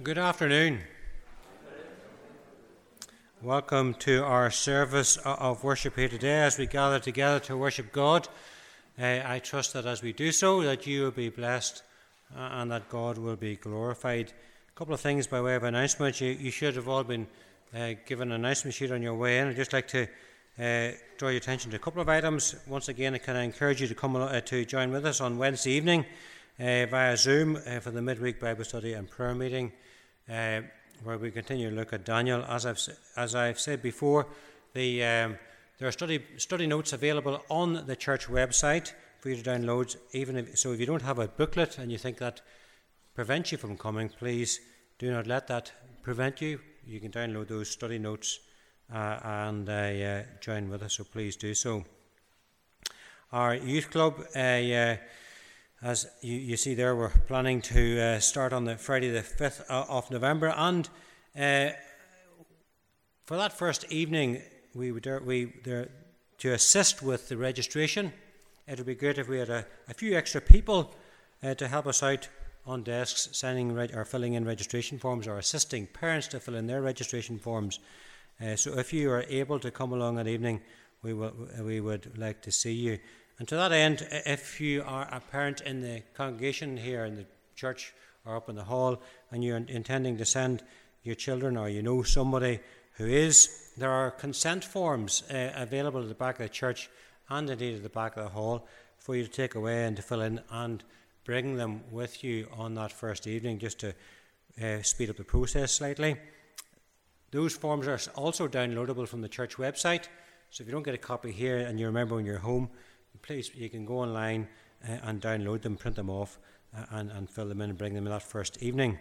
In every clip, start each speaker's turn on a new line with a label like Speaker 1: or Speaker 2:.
Speaker 1: Good afternoon. Welcome to our service of worship here today as we gather together to worship God. I trust that as we do so, that you will be blessed and that God will be glorified. A couple of things by way of announcement. You should have all been given an announcement sheet on your way in. I'd just like to draw your attention to a couple of items. Once again, I encourage you to come to join with us on Wednesday evening via Zoom for the midweek Bible study and prayer meeting, where we continue to look at Daniel. As I've said before, there are study notes available on the church website for you to download. If you don't have a booklet and you think that prevents you from coming, please do not let that prevent you. You can download those study notes and join with us, so please do so. Our youth club, as you see there, we're planning to start on the Friday the 5th of November, and for that first evening to assist with the registration. It would be great if we had a few extra people to help us out on desks, signing or filling in registration forms, or assisting parents to fill in their registration forms. So if you are able to come along that evening, we would like to see you. And to that end, if you are a parent in the congregation here in the church or up in the hall, and you're intending to send your children, or you know somebody who is, there are consent forms available at the back of the church and indeed at the back of the hall for you to take away and to fill in and bring them with you on that first evening, just to speed up the process slightly. Those forms are also downloadable from the church website, so if you don't get a copy here and you remember when you're home, please, you can go online and download them, print them off, and fill them in and bring them in that first evening.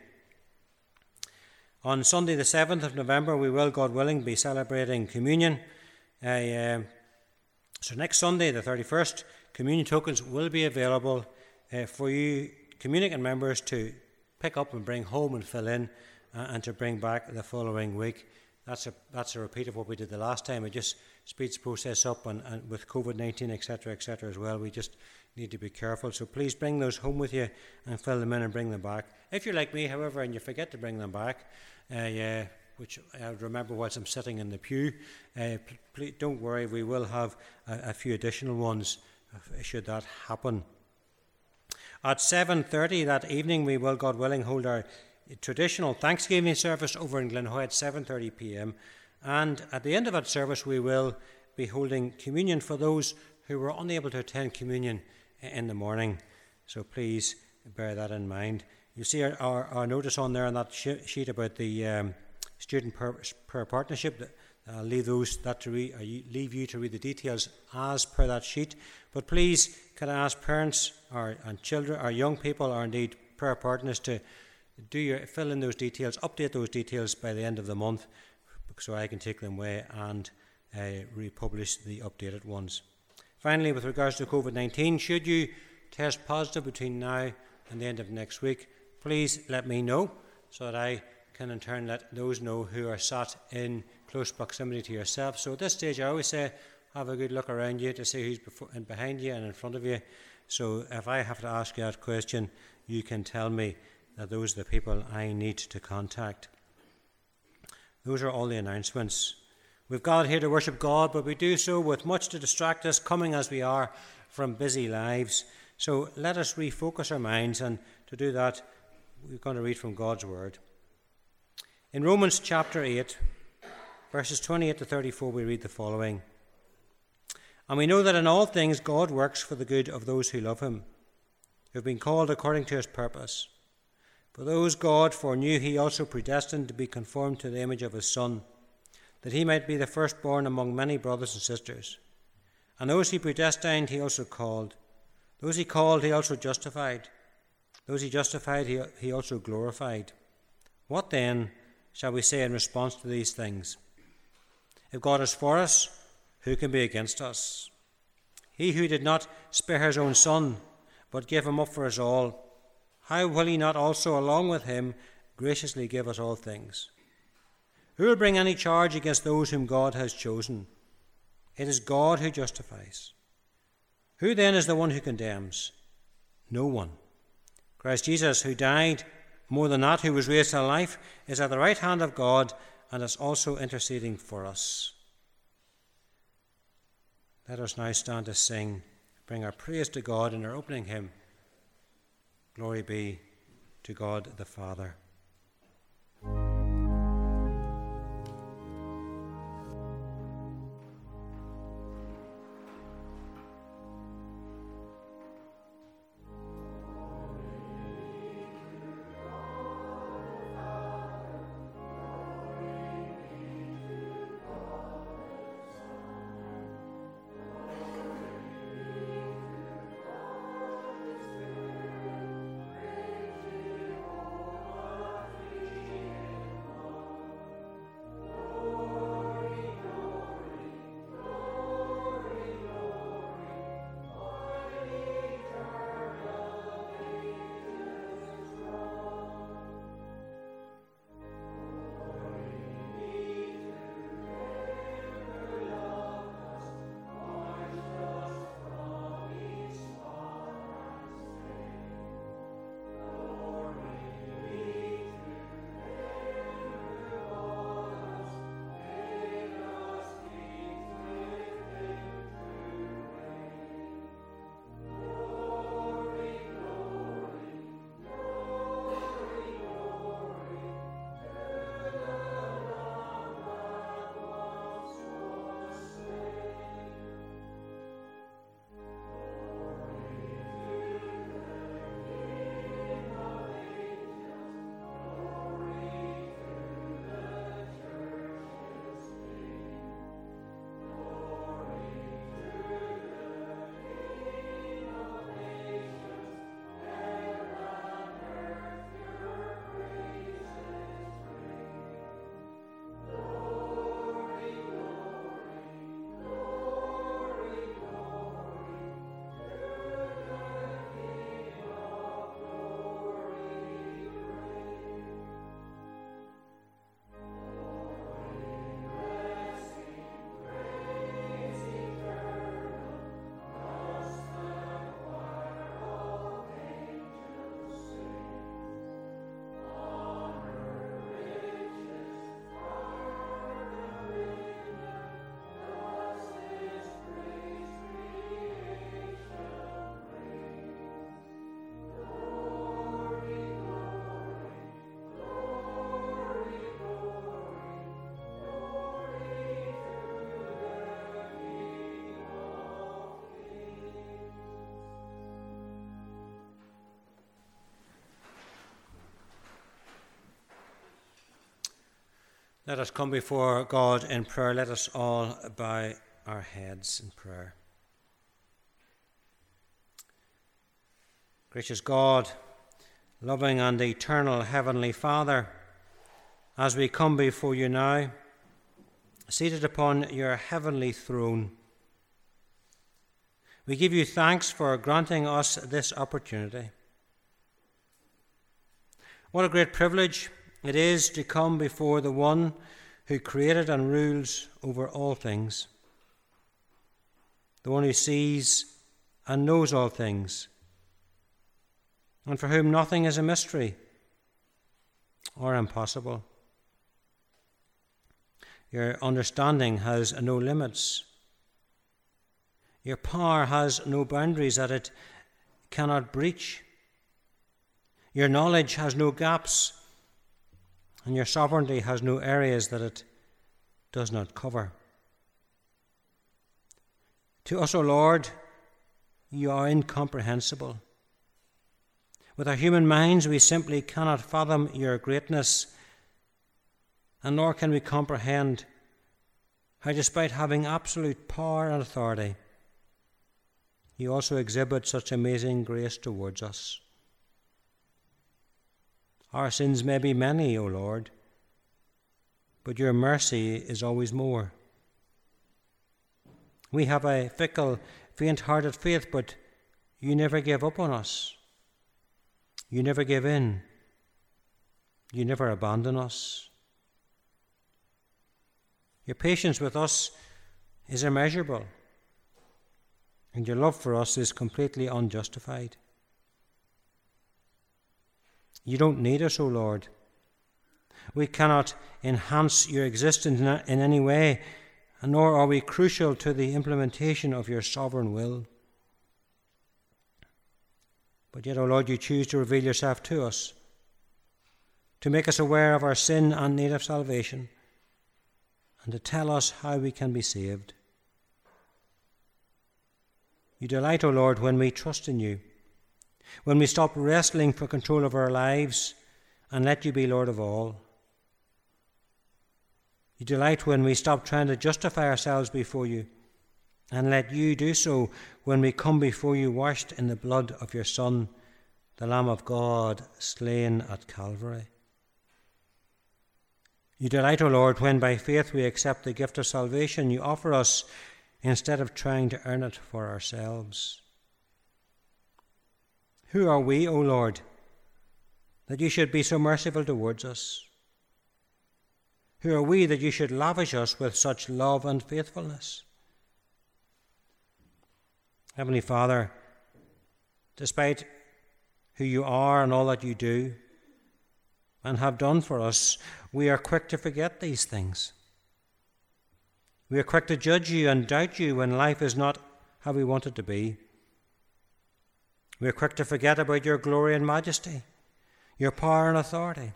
Speaker 1: On Sunday the 7th of November, we will, God willing, be celebrating communion. So next Sunday, the 31st, communion tokens will be available for you communicant members to pick up and bring home and fill in, and to bring back the following week. That's a repeat of what we did the last time. It just speeds the process up, and with COVID-19, etc., as well, we just need to be careful. So please bring those home with you and fill them in and bring them back. If you're like me, however, and you forget to bring them back, which I would remember whilst I'm sitting in the pew, please don't worry, we will have a few additional ones should that happen. At 7:30 that evening, we will, God willing, hold our traditional Thanksgiving service over in Glenhoy at 7:30 p.m. And at the end of that service, we will be holding communion for those who were unable to attend communion in the morning. So please bear that in mind. You see our notice on there on that sheet about the Student Prayer Partnership. I'll leave you to read the details as per that sheet. But please, can I ask parents and children, or young people, or indeed prayer partners, to fill in those details, update those details by the end of the month, so I can take them away and republish the updated ones. Finally, with regards to COVID-19, should you test positive between now and the end of next week, please let me know, so that I can in turn let those know who are sat in close proximity to yourself. So at this stage, I always say, have a good look around you to see who's behind you and in front of you. So if I have to ask you that question, you can tell me that those are the people I need to contact. Those are all the announcements. We've gathered here to worship God, but we do so with much to distract us, coming as we are from busy lives. So let us refocus our minds, and to do that, we're going to read from God's Word. In Romans chapter 8, verses 28 to 34, we read the following. And we know that in all things God works for the good of those who love him, who have been called according to his purpose. For those God foreknew, he also predestined to be conformed to the image of his Son, that he might be the firstborn among many brothers and sisters. And those he predestined, he also called. Those he called, he also justified. Those he justified, he also glorified. What then shall we say in response to these things? If God is for us, who can be against us? He who did not spare his own Son, but gave him up for us all, how will he not also, along with him, graciously give us all things? Who will bring any charge against those whom God has chosen? It is God who justifies. Who then is the one who condemns? No one. Christ Jesus, who died, More than that, who was raised to life, is at the right hand of God and is also interceding for us. Let us now stand to sing, bring our praise to God in our opening hymn. Glory be to God the Father. Let us come before God in prayer. Let us all bow our heads in prayer. Gracious God, loving and eternal Heavenly Father, as we come before you now, seated upon your heavenly throne, we give you thanks for granting us this opportunity. What a great privilege it is to come before the one who created and rules over all things, the one who sees and knows all things, and for whom nothing is a mystery or impossible. Your understanding has no limits. Your power has no boundaries that it cannot breach. Your knowledge has no gaps, and your sovereignty has no areas that it does not cover. To us, O Lord, you are incomprehensible. With our human minds, we simply cannot fathom your greatness, and nor can we comprehend how, despite having absolute power and authority, you also exhibit such amazing grace towards us. Our sins may be many, O Lord, but your mercy is always more. We have a fickle, faint-hearted faith, but you never give up on us. You never give in. You never abandon us. Your patience with us is immeasurable, and your love for us is completely unjustified. You don't need us, O Lord. We cannot enhance your existence in any way, nor are we crucial to the implementation of your sovereign will. But yet, O Lord, you choose to reveal yourself to us, to make us aware of our sin and need of salvation, and to tell us how we can be saved. You delight, O Lord, when we trust in you, when we stop wrestling for control of our lives and let you be Lord of all. You delight when we stop trying to justify ourselves before you and let you do so when we come before you washed in the blood of your Son, the Lamb of God, slain at Calvary. You delight, O Lord, when by faith we accept the gift of salvation you offer us instead of trying to earn it for ourselves. Who are we, O Lord, that you should be so merciful towards us? Who are we that you should lavish us with such love and faithfulness? Heavenly Father, despite who you are and all that you do and have done for us, we are quick to forget these things. We are quick to judge you and doubt you when life is not how we want it to be. We are quick to forget about your glory and majesty, your power and authority.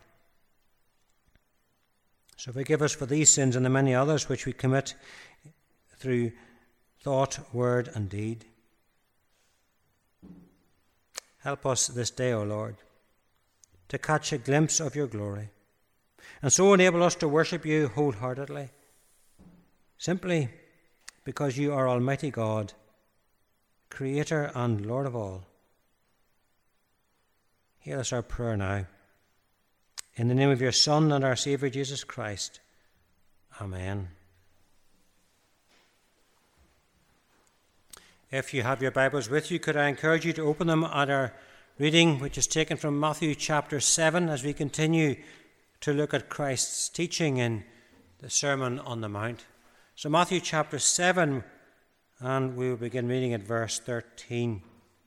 Speaker 1: So forgive us for these sins and the many others which we commit through thought, word, and deed. Help us this day, O Lord, to catch a glimpse of your glory, and so enable us to worship you wholeheartedly, simply because you are Almighty God, Creator and Lord of all. Hear us our prayer now. In the name of your Son and our Saviour Jesus Christ. Amen. If you have your Bibles with you, could I encourage you to open them at our reading, which is taken from Matthew chapter 7, as we continue to look at Christ's teaching in the Sermon on the Mount. So Matthew chapter 7, and we will begin reading at verse 13.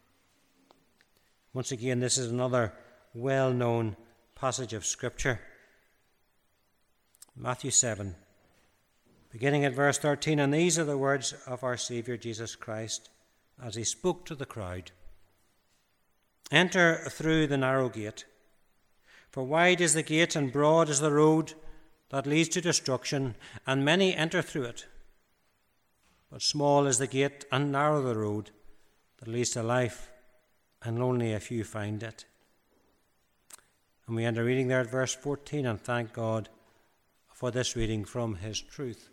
Speaker 1: Once again, this is another well-known passage of Scripture. Matthew 7, beginning at verse 13, and these are the words of our Saviour Jesus Christ as he spoke to the crowd. Enter through the narrow gate, for wide is the gate and broad is the road that leads to destruction, and many enter through it. But small is the gate and narrow the road that leads to life, and only a few find it. And we end our reading there at verse 14, and thank God for this reading from his truth.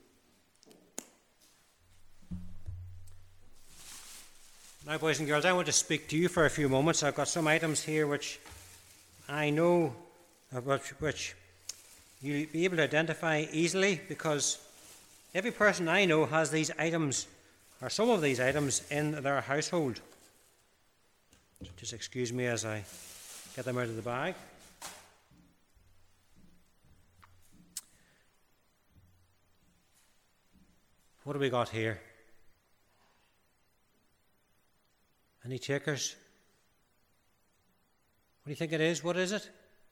Speaker 1: Now, boys and girls, I want to speak to you for a few moments. I've got some items here which I know, which you'll be able to identify easily, because every person I know has these items, or some of these items, in their household. So just excuse me as I get them out of the bag. What have we got here? Any takers? What do you think it is? What is it?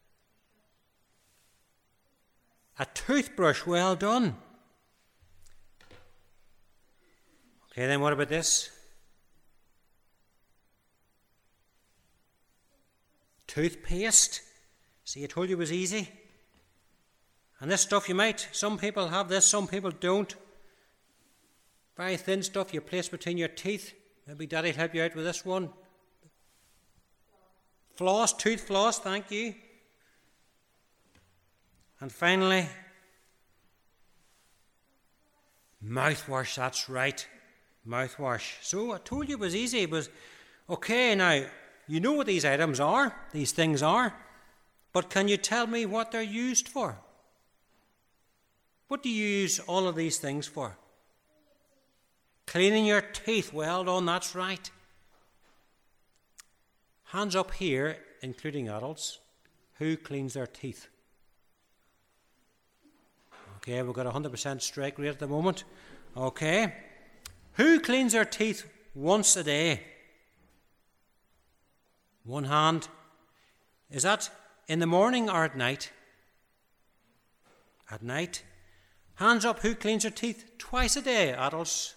Speaker 1: A toothbrush. Well done. Okay, then what about this? Toothpaste. See, I told you it was easy. And this stuff some people have this, some people don't. Very thin stuff you place between your teeth. Maybe Daddy will help you out with this one. Floss, tooth floss, thank you. And finally, mouthwash, that's right. Mouthwash. So I told you it was easy. It was okay. Now, you know what these items are, these things are, but can you tell me what they're used for? What do you use all of these things for? Cleaning your teeth. Well done, that's right. Hands up here, including adults. Who cleans their teeth? Okay, we've got a 100% strike rate at the moment. Okay. Who cleans their teeth once a day? One hand. Is that in the morning or at night? At night. Hands up, who cleans their teeth twice a day, adults?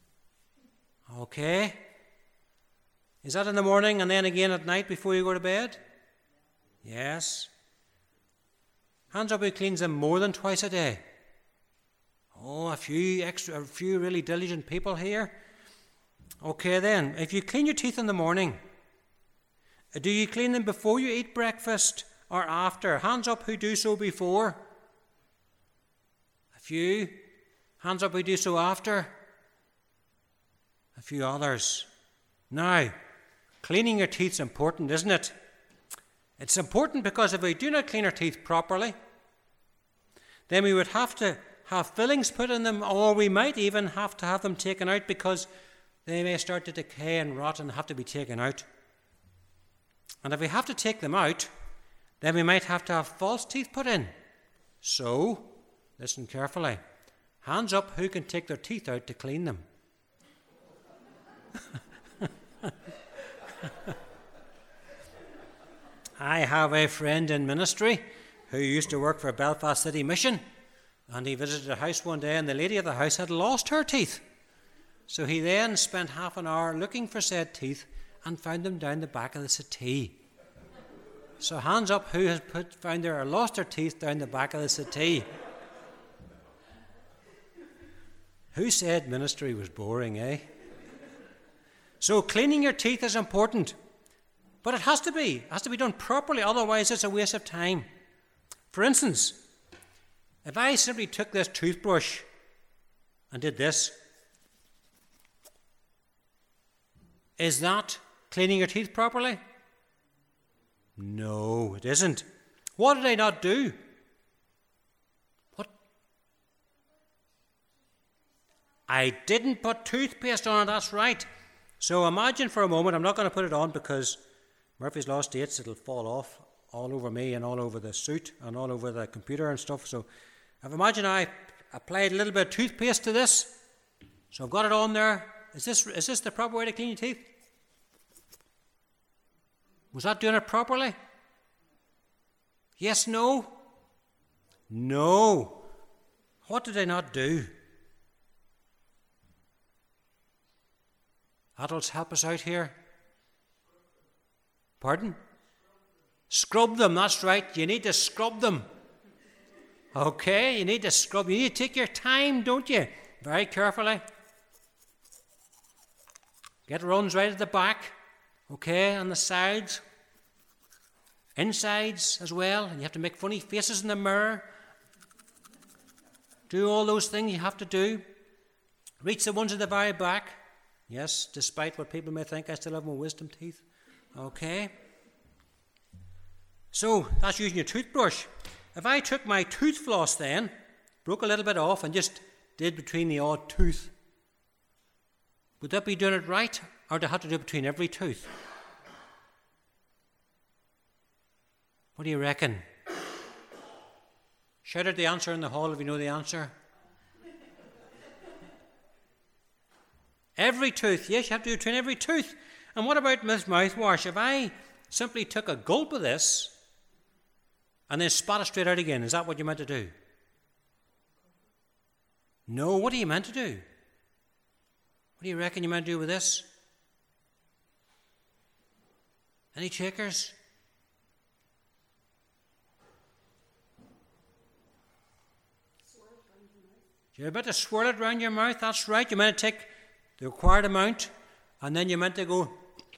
Speaker 1: Okay. Is that in the morning and then again at night before you go to bed? Yes. Hands up, who cleans them more than twice a day? Oh, a few really diligent people here. Okay then, if you clean your teeth in the morning, do you clean them before you eat breakfast or after? Hands up who do so before. A few. Hands up who do so after. A few others. Now, cleaning your teeth is important, isn't it? It's important because if we do not clean our teeth properly, then we would have to have fillings put in them, or we might even have to have them taken out because they may start to decay and rot and have to be taken out. And if we have to take them out, then we might have to have false teeth put in. So, listen carefully. Hands up who can take their teeth out to clean them. I have a friend in ministry who used to work for Belfast City Mission, and he visited a house one day and the lady of the house had lost her teeth. So he then spent half an hour looking for said teeth and found them down the back of the settee. So hands up who has found their or lost their teeth down the back of the settee. Who said ministry was boring, eh? So cleaning your teeth is important. But it has to be. It has to be done properly, otherwise it's a waste of time. For instance, if I simply took this toothbrush and did this, is that cleaning your teeth properly? No, it isn't. What did I not do? What? I didn't put toothpaste on it, that's right. So imagine for a moment, I'm not going to put it on because Murphy's Law states it'll fall off all over me and all over the suit and all over the computer and stuff. So if imagine I applied a little bit of toothpaste to this. So I've got it on there. Is this the proper way to clean your teeth? Was that doing it properly? Yes, no? No. What did I not do? Adults, help us out here. Pardon? Scrub them, that's right. You need to scrub them. Okay, you need to scrub. You need to take your time, don't you? Very carefully. Get runs right at the back. Okay, on the sides. Insides as well. And you have to make funny faces in the mirror. Do all those things you have to do. Reach the ones at the very back. Yes, despite what people may think, I still have my wisdom teeth. Okay. So, that's using your toothbrush. If I took my tooth floss then, broke a little bit off and just did between the odd tooth, would that be doing it right? Or do I have to do it between every tooth? What do you reckon? Shout out the answer in the hall if you know the answer. Every tooth. Yes, you have to do it between every tooth. And what about mouthwash? If I simply took a gulp of this and then spat it straight out again, is that what you meant to do? No, what are you meant to do? What do you reckon you meant to do with this? Any checkers? You're about to swirl it around your mouth, that's right. You meant to take the required amount and then you meant to go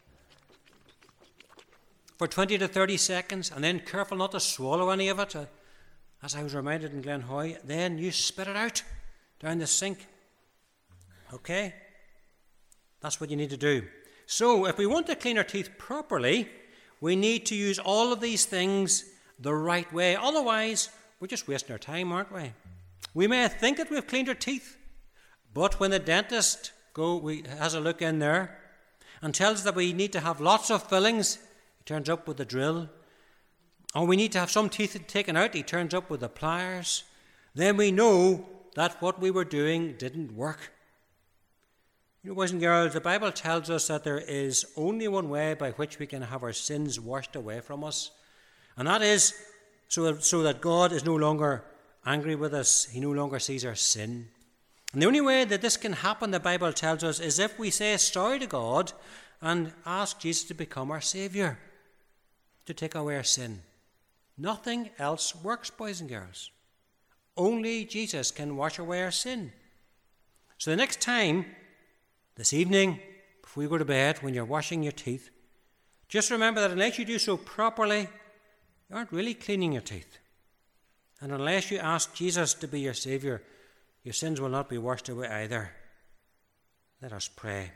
Speaker 1: for 20 to 30 seconds and then careful not to swallow any of it. As I was reminded in Glenhoy, then you spit it out down the sink. Okay? That's what you need to do. So, if we want to clean our teeth properly, we need to use all of these things the right way. Otherwise, we're just wasting our time, aren't we? We may think that we've cleaned our teeth, but when the dentist has a look in there and tells us that we need to have lots of fillings, he turns up with a drill. Or we need to have some teeth taken out, he turns up with the pliers. Then we know that what we were doing didn't work. You know, boys and girls, the Bible tells us that there is only one way by which we can have our sins washed away from us, And that is so that God is no longer angry with us. He no longer sees our sin. And the only way that this can happen, the Bible tells us, is if we say sorry to God and ask Jesus to become our Saviour, to take away our sin. Nothing else works, boys and girls. Only Jesus can wash away our sin. So the next time, this evening, before you go to bed, when you're washing your teeth, just remember that unless you do so properly, you aren't really cleaning your teeth. And unless you ask Jesus to be your Saviour, your sins will not be washed away either. Let us pray.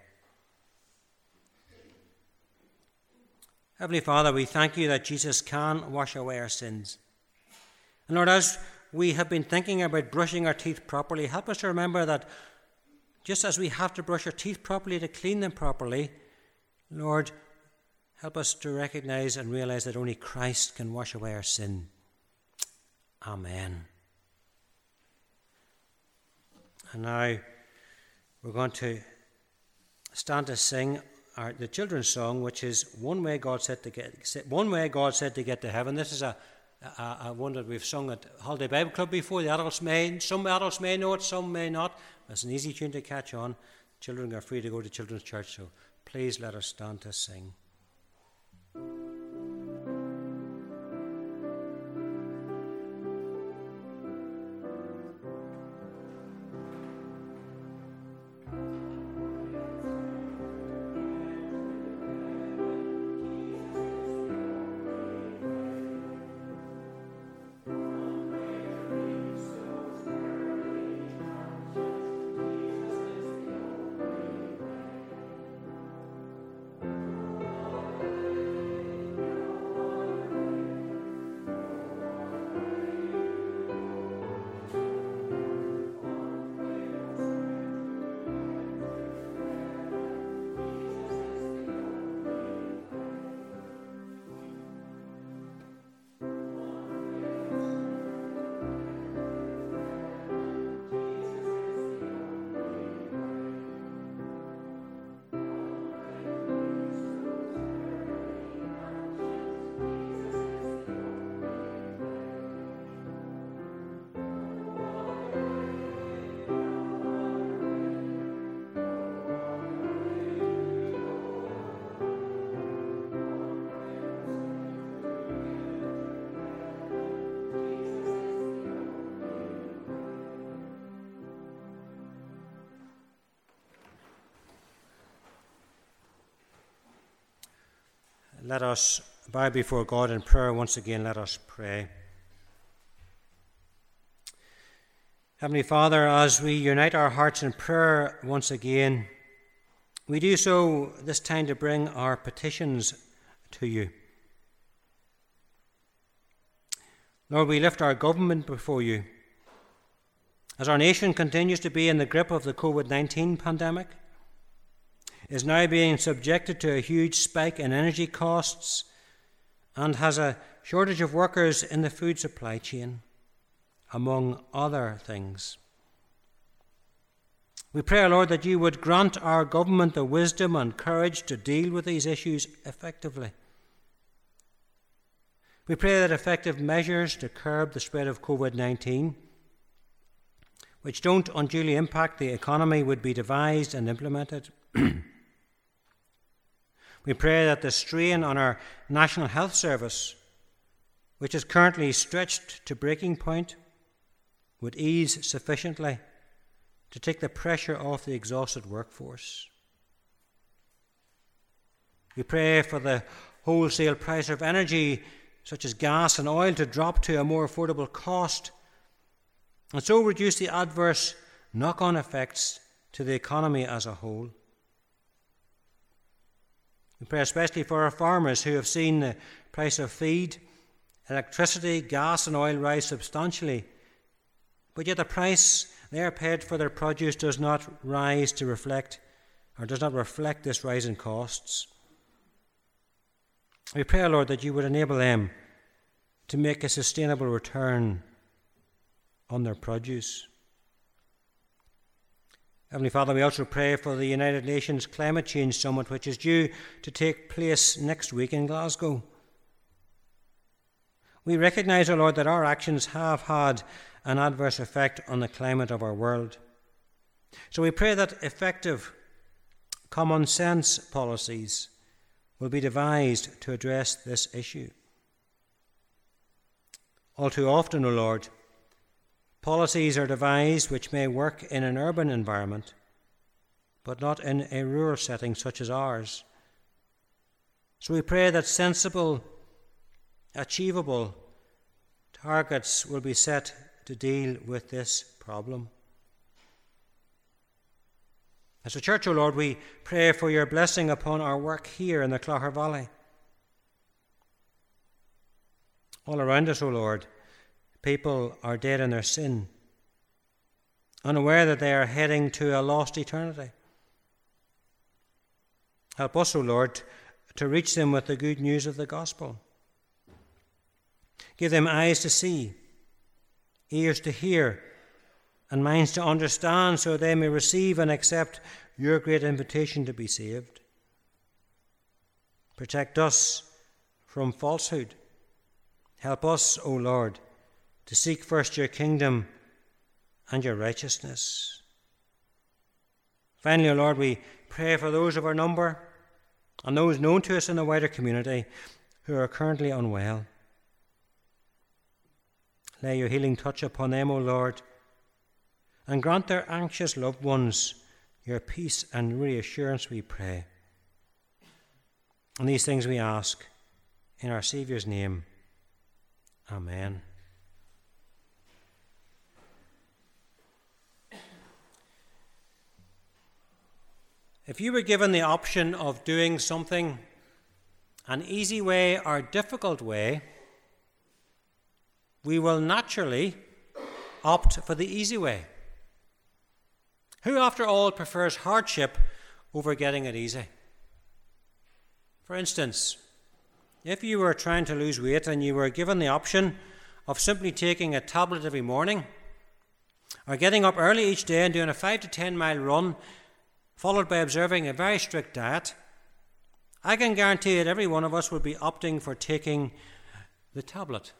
Speaker 1: Heavenly Father, we thank you that Jesus can wash away our sins. And Lord, as we have been thinking about brushing our teeth properly, help us to remember that just as we have to brush our teeth properly to clean them properly, Lord, help us to recognize and realize that only Christ can wash away our sin. Amen. And now we're going to stand to sing the children's song, which is One Way God Said to Get to Heaven. This is a one that we've sung at Holiday Bible Club before. Some adults may know it, some may not. It's an easy tune to catch on. Children are free to go to children's church, so please let us stand to sing. Let us bow before God in prayer once again. Let us pray. Heavenly Father, as we unite our hearts in prayer once again, we do so this time to bring our petitions to you. Lord, we lift our government before you. As our nation continues to be in the grip of the COVID-19 pandemic, is now being subjected to a huge spike in energy costs and has a shortage of workers in the food supply chain, among other things. We pray, Lord, that you would grant our government the wisdom and courage to deal with these issues effectively. We pray that effective measures to curb the spread of COVID-19, which don't unduly impact the economy, would be devised and implemented. We pray that the strain on our National Health Service, which is currently stretched to breaking point, would ease sufficiently to take the pressure off the exhausted workforce. We pray for the wholesale price of energy, such as gas and oil, to drop to a more affordable cost, and so reduce the adverse knock-on effects to the economy as a whole. We pray especially for our farmers who have seen the price of feed, electricity, gas and oil rise substantially, but yet the price they are paid for their produce does not rise to reflect, or does not reflect this rise in costs. We pray, Lord, that you would enable them to make a sustainable return on their produce. Heavenly Father, we also pray for the United Nations Climate Change Summit, which is due to take place next week in Glasgow. We recognize, O Lord, that our actions have had an adverse effect on the climate of our world. So we pray that effective common sense policies will be devised to address this issue. All too often, O Lord, policies are devised which may work in an urban environment, but not in a rural setting such as ours. So we pray that sensible, achievable targets will be set to deal with this problem. As a church, O Lord, we pray for your blessing upon our work here in the Clogher Valley. All around us, O Lord, people are dead in their sin, unaware that they are heading to a lost eternity. Help us, O Lord, to reach them with the good news of the gospel. Give them eyes to see, ears to hear, and minds to understand, so they may receive and accept your great invitation to be saved. Protect us from falsehood. Help us, O Lord, to seek first your kingdom and your righteousness. Finally, O Lord, we pray for those of our number and those known to us in the wider community who are currently unwell. Lay your healing touch upon them, O Lord, and grant their anxious loved ones your peace and reassurance, we pray. And these things we ask in our Saviour's name. Amen. If you were given the option of doing something an easy way or difficult way, we will naturally opt for the easy way. Who, after all, prefers hardship over getting it easy? For instance, if you were trying to lose weight and you were given the option of simply taking a tablet every morning, or getting up early each day and doing a 5 to 10 mile run, followed by observing a very strict diet, I can guarantee that every one of us would be opting for taking the tablet.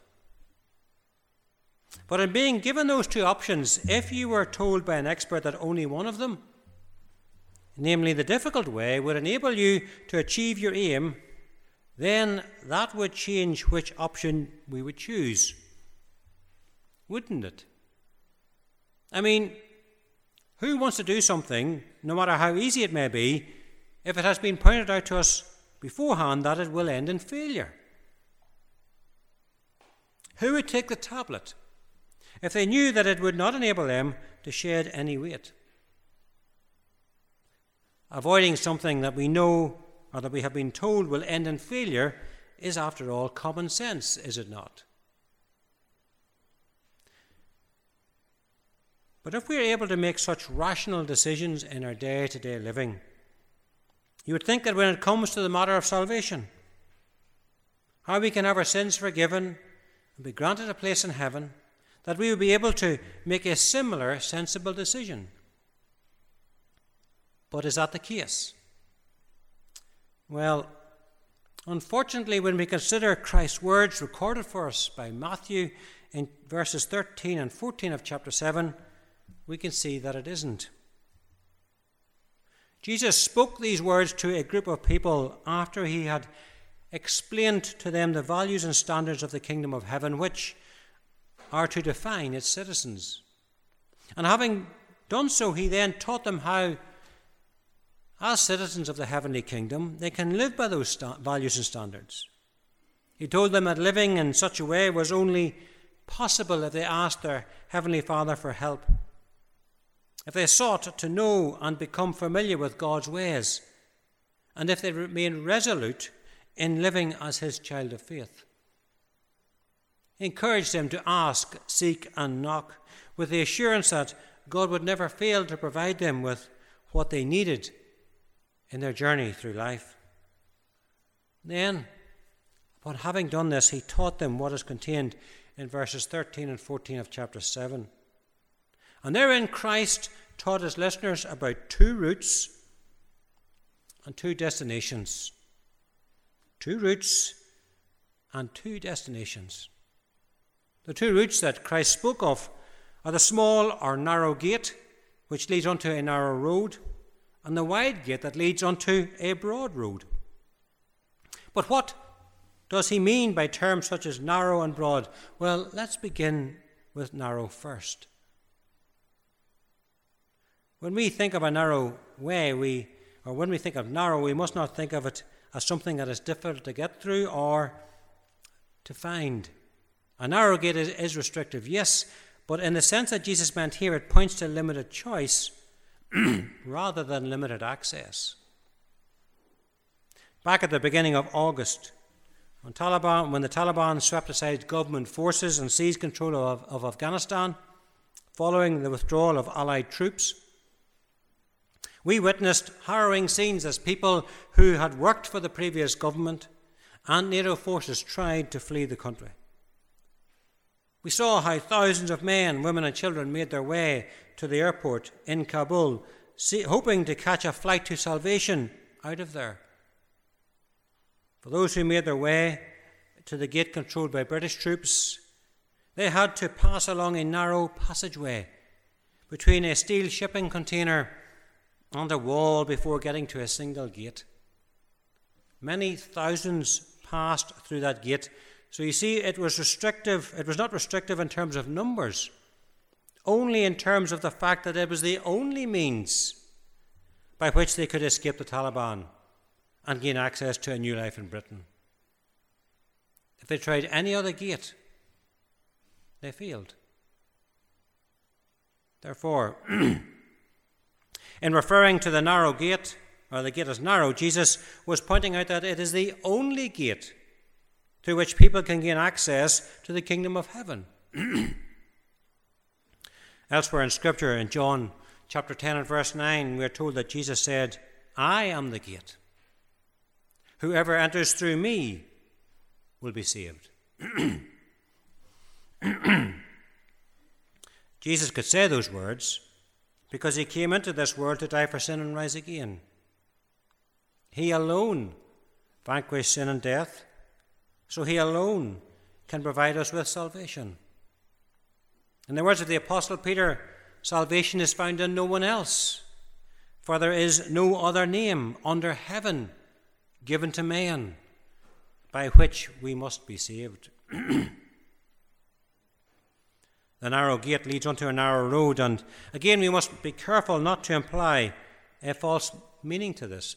Speaker 1: But in being given those two options, if you were told by an expert that only one of them, namely the difficult way, would enable you to achieve your aim, then that would change which option we would choose, wouldn't it? I mean, who wants to do something, no matter how easy it may be, if it has been pointed out to us beforehand that it will end in failure? Who would take the tablet if they knew that it would not enable them to shed any weight? Avoiding something that we know or that we have been told will end in failure is, after all, common sense, is it not? But if we are able to make such rational decisions in our day-to-day living, you would think that when it comes to the matter of salvation, how we can have our sins forgiven and be granted a place in heaven, that we would be able to make a similar sensible decision. But is that the case? Well, unfortunately, when we consider Christ's words recorded for us by Matthew in verses 13 and 14 of chapter 7, we can see that it isn't. Jesus spoke these words to a group of people after he had explained to them the values and standards of the kingdom of heaven, which are to define its citizens. And having done so, he then taught them how, as citizens of the heavenly kingdom, they can live by those values and standards. He told them that living in such a way was only possible if they asked their heavenly Father for help, if they sought to know and become familiar with God's ways, and if they remained resolute in living as his child of faith. He encouraged them to ask, seek, and knock, with the assurance that God would never fail to provide them with what they needed in their journey through life. Then, upon having done this, he taught them what is contained in verses 13 and 14 of chapter 7. And therein Christ taught his listeners about two routes and two destinations. Two routes and two destinations. The two routes that Christ spoke of are the small or narrow gate, which leads onto a narrow road, and the wide gate that leads onto a broad road. But what does he mean by terms such as narrow and broad? Well, let's begin with narrow first. When we think of a narrow way, when we think of narrow, we must not think of it as something that is difficult to get through or to find. A narrow gate is restrictive, yes, but in the sense that Jesus meant here, it points to limited choice rather than limited access. Back at the beginning of August, when the Taliban swept aside government forces and seized control of Afghanistan, following the withdrawal of Allied troops, we witnessed harrowing scenes as people who had worked for the previous government and NATO forces tried to flee the country. We saw how thousands of men, women and children made their way to the airport in Kabul, hoping to catch a flight to salvation out of there. For those who made their way to the gate controlled by British troops, they had to pass along a narrow passageway between a steel shipping container and a wall before getting to a single gate. Many thousands passed through that gate. So you see, it was restrictive. It was not restrictive in terms of numbers, only in terms of the fact that it was the only means by which they could escape the Taliban and gain access to a new life in Britain. If they tried any other gate, they failed. Therefore, in referring to the narrow gate, or the gate as narrow, Jesus was pointing out that it is the only gate through which people can gain access to the kingdom of heaven. Elsewhere in Scripture, in John chapter 10 and verse 9, we are told that Jesus said, "I am the gate. Whoever enters through me will be saved." Jesus could say those words because he came into this world to die for sin and rise again. He alone vanquished sin and death, so he alone can provide us with salvation. In the words of the Apostle Peter, salvation is found in no one else, for there is no other name under heaven given to man by which we must be saved. The narrow gate leads onto a narrow road, and again we must be careful not to imply a false meaning to this.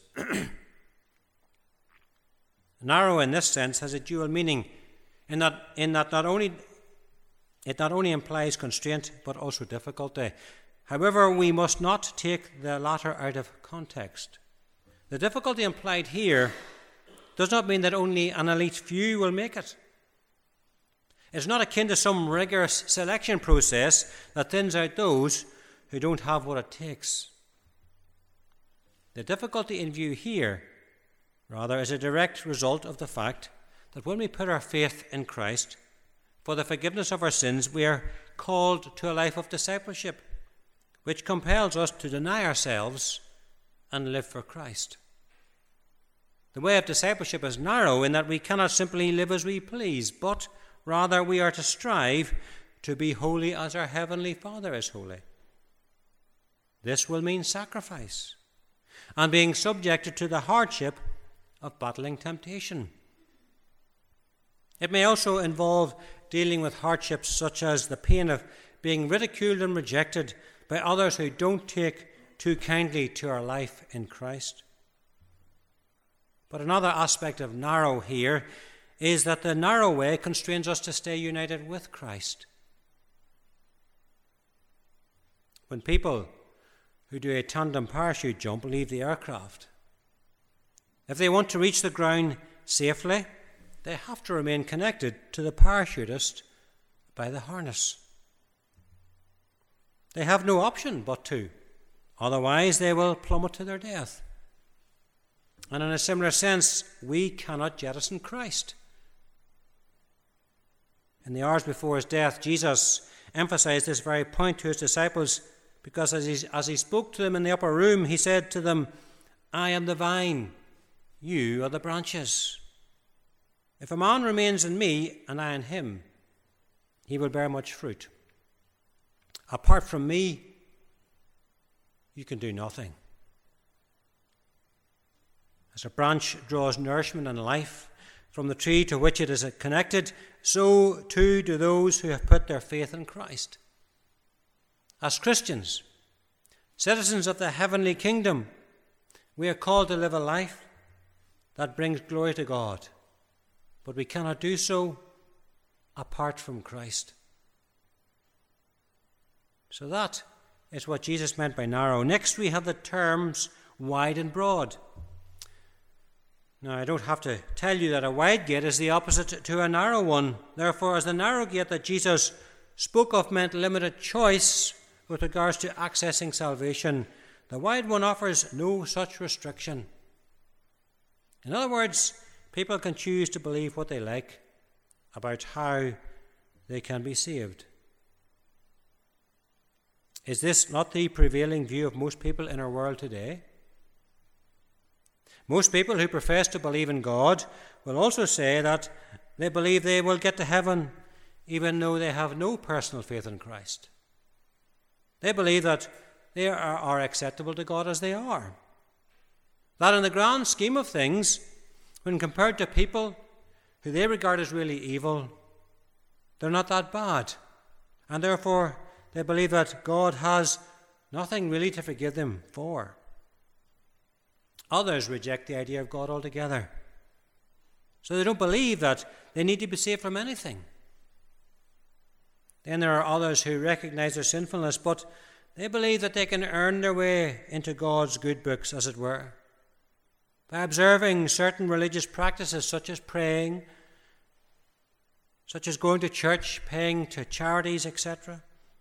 Speaker 1: Narrow in this sense has a dual meaning in that it not only implies constraint but also difficulty. However, we must not take the latter out of context. The difficulty implied here does not mean that only an elite few will make it. It's not akin to some rigorous selection process that thins out those who don't have what it takes. The difficulty in view here, rather, is a direct result of the fact that when we put our faith in Christ for the forgiveness of our sins, we are called to a life of discipleship, which compels us to deny ourselves and live for Christ. The way of discipleship is narrow in that we cannot simply live as we please, but rather we are to strive to be holy as our Heavenly Father is holy. This will mean sacrifice and being subjected to the hardship of battling temptation. It may also involve dealing with hardships such as the pain of being ridiculed and rejected by others who don't take too kindly to our life in Christ. But another aspect of narrow here is that the narrow way constrains us to stay united with Christ. When people who do a tandem parachute jump leave the aircraft, if they want to reach the ground safely, they have to remain connected to the parachutist by the harness. They have no option but to, otherwise they will plummet to their death. And in a similar sense, we cannot jettison Christ. In the hours before his death, Jesus emphasized this very point to his disciples because as he spoke to them in the upper room, he said to them, "I am the vine, you are the branches. If a man remains in me and I in him, he will bear much fruit. Apart from me, you can do nothing. As a branch draws nourishment and life from the tree to which it is connected, so too do those who have put their faith in Christ. As Christians, citizens of the heavenly kingdom, we are called to live a life that brings glory to God, but we cannot do so apart from Christ. So that is what Jesus meant by narrow. Next we have the terms wide and broad. Now, I don't have to tell you that a wide gate is the opposite to a narrow one. Therefore, as the narrow gate that Jesus spoke of meant limited choice with regards to accessing salvation, the wide one offers no such restriction. In other words, people can choose to believe what they like about how they can be saved. Is this not the prevailing view of most people in our world today? Most people who profess to believe in God will also say that they believe they will get to heaven even though they have no personal faith in Christ. They believe that they are acceptable to God as they are. That in the grand scheme of things, when compared to people who they regard as really evil, they're not that bad. And therefore, they believe that God has nothing really to forgive them for. Others reject the idea of God altogether. So they don't believe that they need to be saved from anything. Then there are others who recognize their sinfulness, but they believe that they can earn their way into God's good books, as it were, by observing certain religious practices such as praying, such as going to church, paying to charities, etc.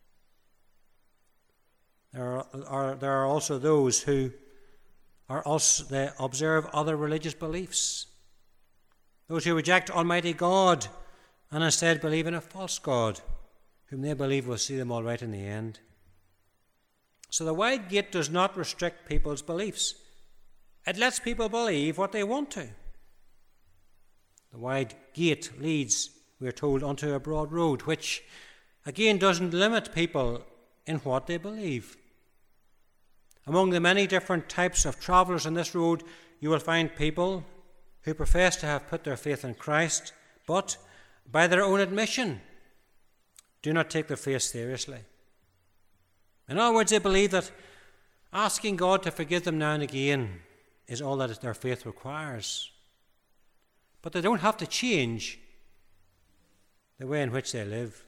Speaker 1: There are also those who they observe other religious beliefs. Those who reject Almighty God and instead believe in a false God, whom they believe will see them all right in the end. So the wide gate does not restrict people's beliefs. It lets people believe what they want to. The wide gate leads, we are told, onto a broad road, which again doesn't limit people in what they believe. Among the many different types of travellers on this road, you will find people who profess to have put their faith in Christ, but by their own admission, do not take their faith seriously. In other words, they believe that asking God to forgive them now and again is all that their faith requires. But they don't have to change the way in which they live.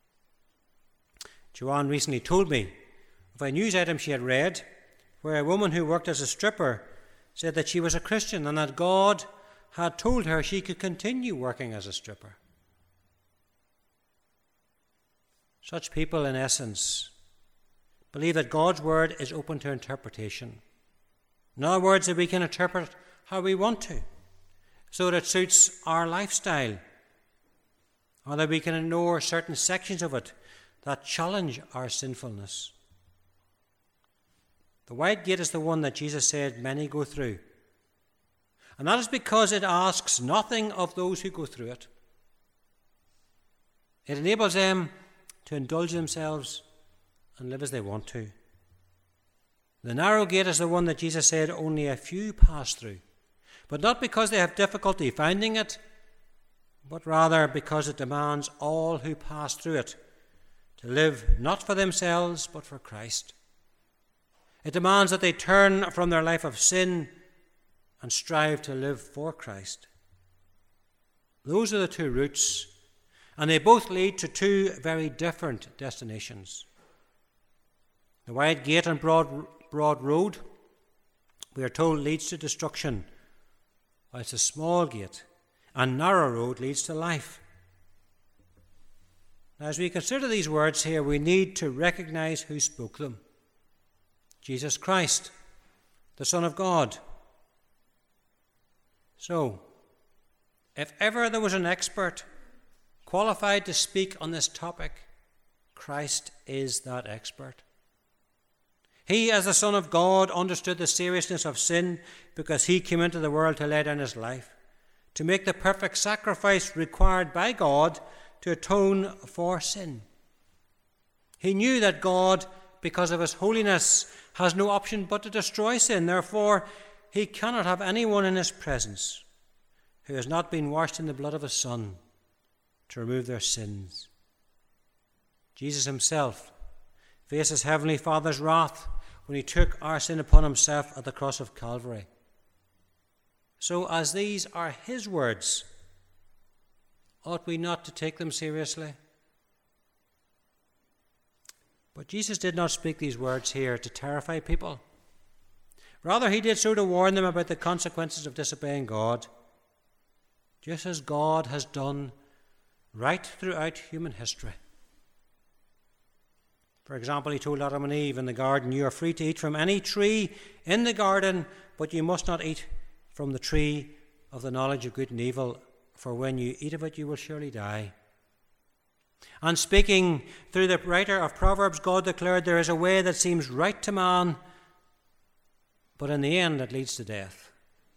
Speaker 1: Joanne recently told me of a news item she had read where a woman who worked as a stripper said that she was a Christian and that God had told her she could continue working as a stripper. Such people, in essence, believe that God's word is open to interpretation. In other words, that we can interpret how we want to, so that it suits our lifestyle, or that we can ignore certain sections of it that challenge our sinfulness. The wide gate is the one that Jesus said many go through. And that is because it asks nothing of those who go through it. It enables them to indulge themselves and live as they want to. The narrow gate is the one that Jesus said only a few pass through, but not because they have difficulty finding it, but rather because it demands all who pass through it to live not for themselves but for Christ. It demands that they turn from their life of sin and strive to live for Christ. Those are the two routes, and they both lead to two very different destinations. The wide gate and broad road, we are told, leads to destruction, whilst the small gate and narrow road leads to life. Now, as we consider these words here, we need to recognize who spoke them. Jesus Christ, the Son of God. So, if ever there was an expert qualified to speak on this topic, Christ is that expert. He, as the Son of God, understood the seriousness of sin because he came into the world to lay down his life, to make the perfect sacrifice required by God to atone for sin. He knew that God, because of his holiness, has no option but to destroy sin. Therefore, he cannot have anyone in his presence who has not been washed in the blood of his Son to remove their sins. Jesus himself faced his heavenly Father's wrath when he took our sin upon himself at the cross of Calvary. So, as these are his words, ought we not to take them seriously? But Jesus did not speak these words here to terrify people. Rather, he did so to warn them about the consequences of disobeying God, just as God has done right throughout human history. For example, he told Adam and Eve in the garden, "You are free to eat from any tree in the garden, but you must not eat from the tree of the knowledge of good and evil, for when you eat of it, you will surely die." And speaking through the writer of Proverbs, God declared, "There is a way that seems right to man, but in the end it leads to death."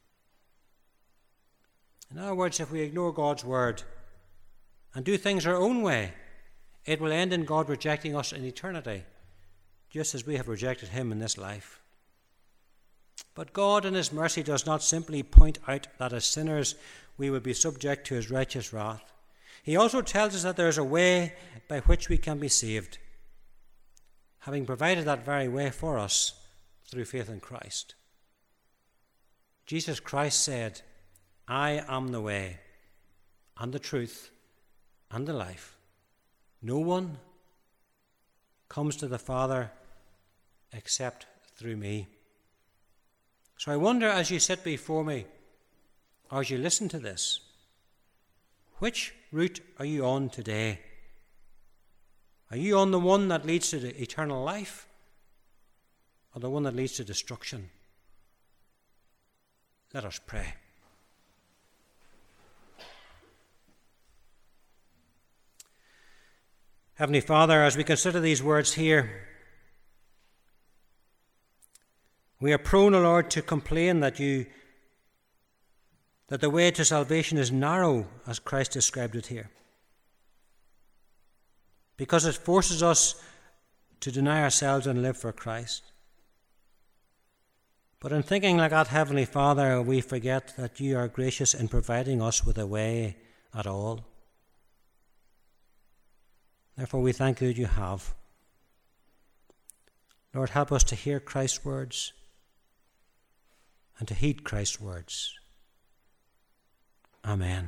Speaker 1: In other words, if we ignore God's word and do things our own way, it will end in God rejecting us in eternity, just as we have rejected him in this life. But God in his mercy does not simply point out that as sinners we will be subject to his righteous wrath. He also tells us that there is a way by which we can be saved, having provided that very way for us through faith in Christ. Jesus Christ said, "I am the way and the truth and the life. No one comes to the Father except through me." So I wonder, as you sit before me, or as you listen to this, which route are you on today? Are you on the one that leads to the eternal life, or the one that leads to destruction? Let us pray. Heavenly Father, as we consider these words here, we are prone, O Lord, to complain that the way to salvation is narrow, as Christ described it here, because it forces us to deny ourselves and live for Christ. But in thinking like that, Heavenly Father, we forget that you are gracious in providing us with a way at all. Therefore, we thank you that you have. Lord, help us to hear Christ's words and to heed Christ's words. Amen.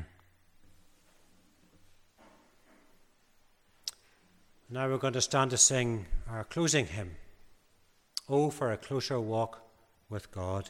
Speaker 1: Now we're going to stand to sing our closing hymn, "Oh, for a Closer Walk with God."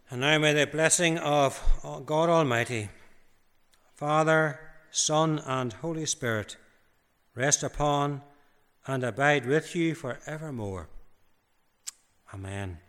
Speaker 1: And now may the blessing of God Almighty, Father, Son, and Holy Spirit rest upon and abide with you for evermore. Amen.